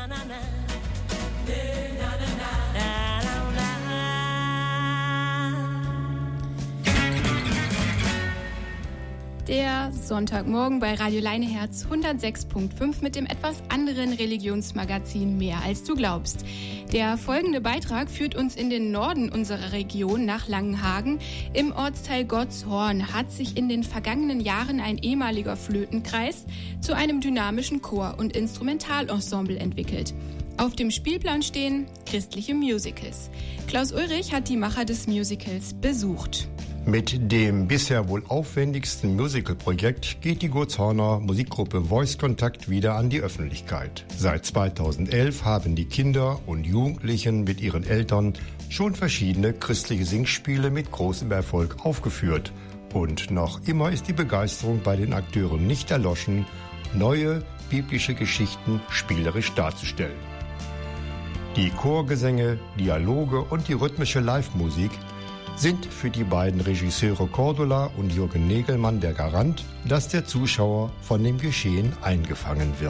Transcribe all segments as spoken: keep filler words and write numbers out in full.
Der Sonntagmorgen bei Radio Leineherz hundertsechs Komma fünf mit dem etwas anderen Religionsmagazin Mehr als du glaubst. Der folgende Beitrag führt uns in den Norden unserer Region nach Langenhagen. Im Ortsteil Gottshorn hat sich in den vergangenen Jahren ein ehemaliger Flötenkreis zu einem dynamischen Chor- und Instrumentalensemble entwickelt. Auf dem Spielplan stehen christliche Musicals. Klaus Ulrich hat die Macher des Musicals besucht. Mit dem bisher wohl aufwendigsten Musical-Projekt geht die Gottshorner Musikgruppe Voice Kontakt wieder an die Öffentlichkeit. Seit zweitausendelf haben die Kinder und Jugendlichen mit ihren Eltern schon verschiedene christliche Singspiele mit großem Erfolg aufgeführt. Und noch immer ist die Begeisterung bei den Akteuren nicht erloschen, neue biblische Geschichten spielerisch darzustellen. Die Chorgesänge, Dialoge und die rhythmische Live-Musik sind für die beiden Regisseure Cordula und Jürgen Negelmann der Garant, dass der Zuschauer von dem Geschehen eingefangen wird.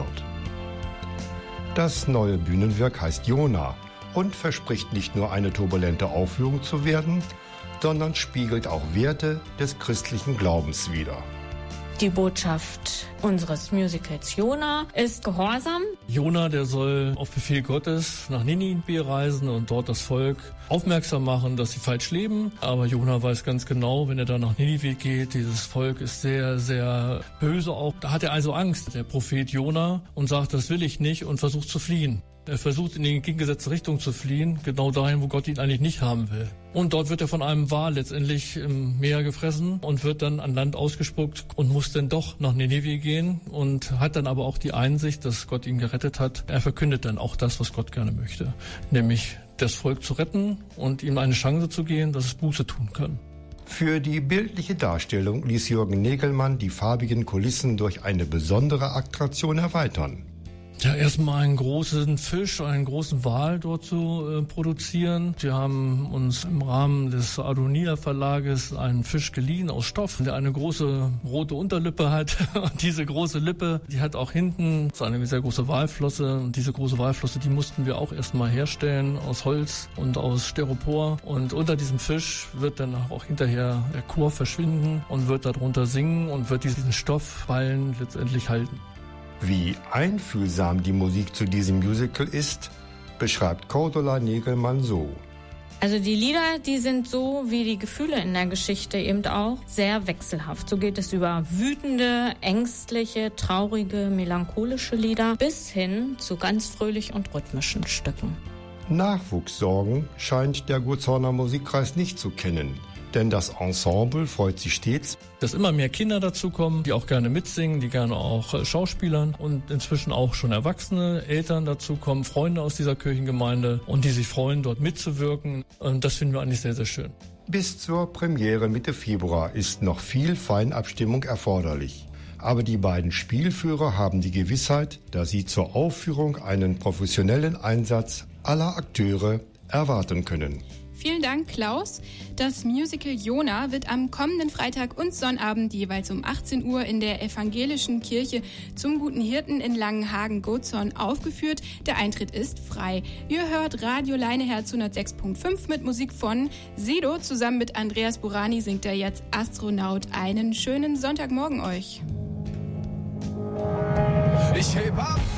Das neue Bühnenwerk heißt Jona und verspricht nicht nur eine turbulente Aufführung zu werden, sondern spiegelt auch Werte des christlichen Glaubens wider. Die Botschaft unseres Musicals Jona ist Gehorsam. Jona, der soll auf Befehl Gottes nach Ninive reisen und dort das Volk aufmerksam machen, dass sie falsch leben. Aber Jona weiß ganz genau, wenn er da nach Ninive geht, dieses Volk ist sehr, sehr böse auch. Da hat er also Angst, der Prophet Jona, und sagt, das will ich nicht, und versucht zu fliehen. Er versucht in die entgegengesetzte Richtung zu fliehen, genau dahin, wo Gott ihn eigentlich nicht haben will. Und dort wird er von einem Wal letztendlich im Meer gefressen und wird dann an Land ausgespuckt und muss dann doch nach Ninive gehen und hat dann aber auch die Einsicht, dass Gott ihn gerettet hat. Er verkündet dann auch das, was Gott gerne möchte, nämlich das Volk zu retten und ihm eine Chance zu geben, dass es Buße tun kann. Für die bildliche Darstellung ließ Jürgen Negelmann die farbigen Kulissen durch eine besondere Attraktion erweitern. Ja, erstmal einen großen Fisch, einen großen Wal dort zu äh, produzieren. Wir haben uns im Rahmen des Adonia Verlages einen Fisch geliehen aus Stoff, der eine große rote Unterlippe hat. Und diese große Lippe, die hat auch hinten so eine sehr große Walflosse. Und diese große Walflosse, die mussten wir auch erstmal herstellen aus Holz und aus Styropor. Und unter diesem Fisch wird dann auch hinterher der Chor verschwinden und wird darunter singen und wird diesen Stoffballen letztendlich halten. Wie einfühlsam die Musik zu diesem Musical ist, beschreibt Cordula Negelmann so. Also die Lieder, die sind so wie die Gefühle in der Geschichte eben auch sehr wechselhaft. So geht es über wütende, ängstliche, traurige, melancholische Lieder bis hin zu ganz fröhlich und rhythmischen Stücken. Nachwuchssorgen scheint der Gottshorner Musikkreis nicht zu kennen. Denn das Ensemble freut sich stets, dass immer mehr Kinder dazukommen, die auch gerne mitsingen, die gerne auch äh, schauspielern und inzwischen auch schon erwachsene Eltern dazukommen, Freunde aus dieser Kirchengemeinde und die sich freuen, dort mitzuwirken. Und das finden wir eigentlich sehr, sehr schön. Bis zur Premiere Mitte Februar ist noch viel Feinabstimmung erforderlich. Aber die beiden Spielführer haben die Gewissheit, dass sie zur Aufführung einen professionellen Einsatz aller Akteure erwarten können. Vielen Dank, Klaus. Das Musical Jona wird am kommenden Freitag und Sonnabend jeweils um achtzehn Uhr in der Evangelischen Kirche zum Guten Hirten in Langenhagen-Gottshorn aufgeführt. Der Eintritt ist frei. Ihr hört Radio Leineherz hundertsechs Komma fünf mit Musik von Sido. Zusammen mit Andreas Burani singt er jetzt Astronaut. Einen schönen Sonntagmorgen euch. Ich heb ab.